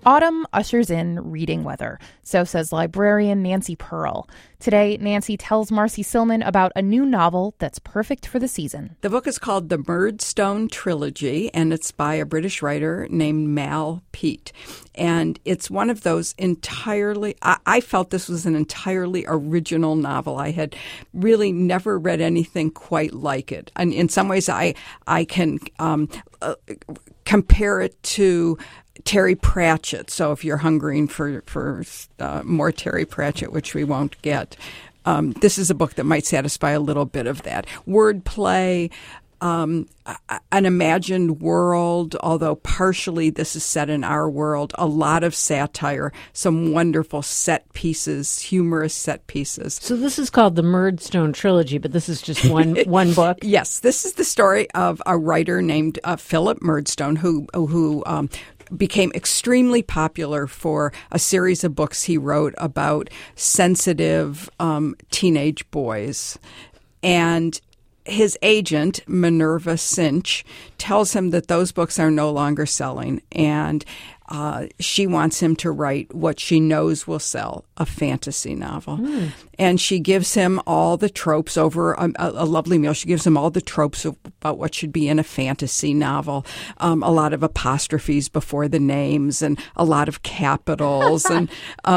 Autumn ushers in reading weather. So says librarian Nancy Pearl. Today, Nancy tells Marcy Silman about a new novel that's perfect for the season. The book is called The Murdstone Trilogy, and it's by a British writer named Mal Peet. And it's one of those entirely, I felt this was an entirely original novel. I had really never read anything quite like it. And in some ways, I can compare it to Terry Pratchett. So if you're hungering for more Terry Pratchett, which we won't get, this is a book that might satisfy a little bit of that. Wordplay, an imagined world, although partially this is set in our world, a lot of satire, some wonderful set pieces, humorous set pieces. So this is called the Murdstone Trilogy, but this is just one book? Yes, this is the story of a writer named Philip Murdstone who became extremely popular for a series of books he wrote about sensitive teenage boys. And his agent, Minerva Cinch, tells him that those books are no longer selling, and she wants him to write what she knows will sell, a fantasy novel. And she gives him all the tropes over a lovely meal. She gives him all the tropes about what should be in a fantasy novel, a lot of apostrophes before the names and a lot of capitals and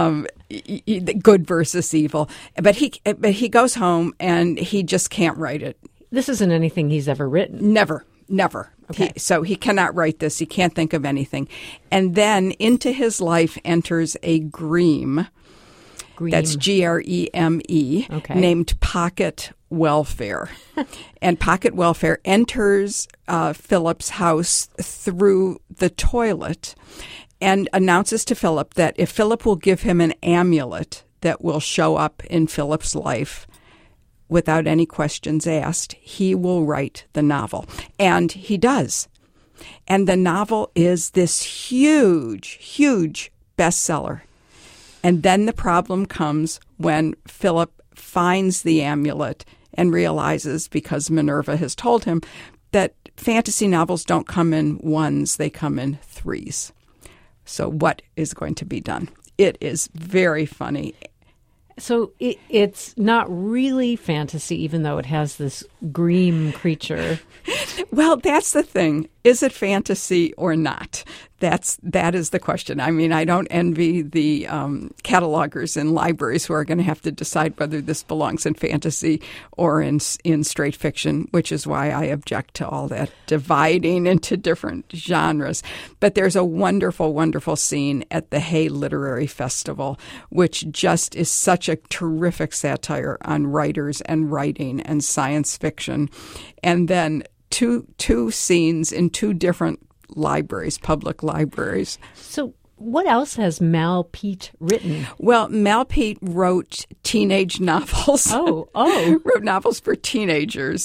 good versus evil. But he goes home and he just can't write it. This isn't anything he's ever written. Never. Okay. So he cannot write this. He can't think of anything. And then into his life enters a Greem. That's Greme, okay, named Pocket Welfare. And Pocket Welfare enters Philip's house through the toilet and announces to Philip that if Philip will give him an amulet that will show up in Philip's life without any questions asked, he will write the novel. And he does. And the novel is this huge, huge bestseller. And then the problem comes when Philip finds the amulet and realizes, because Minerva has told him, that fantasy novels don't come in ones, they come in threes. So what is going to be done? It is very funny. So it's not really fantasy, even though it has this Greme creature. Well, that's the thing. Is it fantasy or not? That is the question. I mean, I don't envy the catalogers in libraries who are going to have to decide whether this belongs in fantasy or in straight fiction, which is why I object to all that dividing into different genres. But there's a wonderful, wonderful scene at the Hay Literary Festival, which just is such a terrific satire on writers and writing and science fiction. And then two scenes in two different libraries, public libraries. So what else has Mal Peet written? Well, Mal Peet wrote teenage novels. Oh. Wrote novels for teenagers.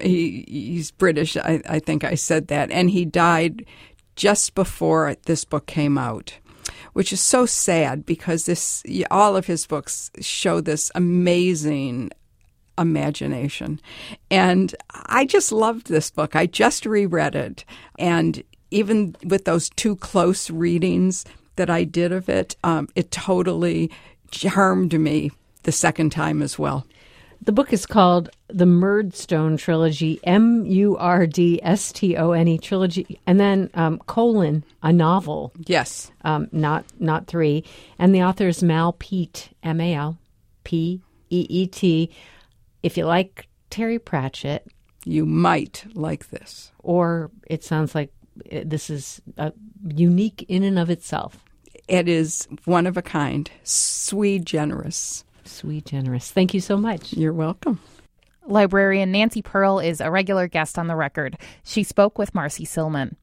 He's British, I think I said that. And he died just before this book came out, which is so sad because all of his books show this amazing imagination. And I just loved this book. I just reread it. And even with those two close readings that I did of it, it totally charmed me the second time as well. The book is called The Murdstone Trilogy, Murdstone Trilogy, and then a novel. Yes. Not three. And the author is Mal Peet, Malpeet. If you like Terry Pratchett, you might like this. Or it sounds like this is unique in and of itself. It is one of a kind, sui generis. Sui generis. Thank you so much. You're welcome. Librarian Nancy Pearl is a regular guest on The Record. She spoke with Marcy Silman.